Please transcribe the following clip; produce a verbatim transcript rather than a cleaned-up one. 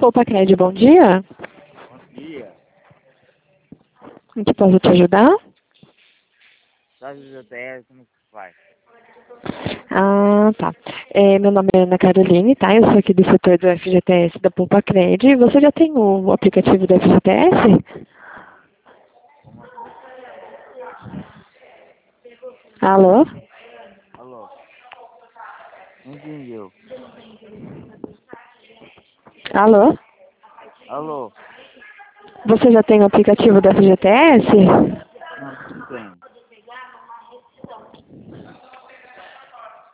Poupa Cred, bom dia. Bom dia. Em que posso te ajudar? Da J T S, como que faz? Ah, tá. É, meu nome é Ana Caroline, tá? Eu sou aqui do setor do F G T S da Poupa Cred. Você já tem o aplicativo do F G T S? Como assim? Alô? Alô? Não entendeu? Alô? Alô? Você já tem o aplicativo do F G T S?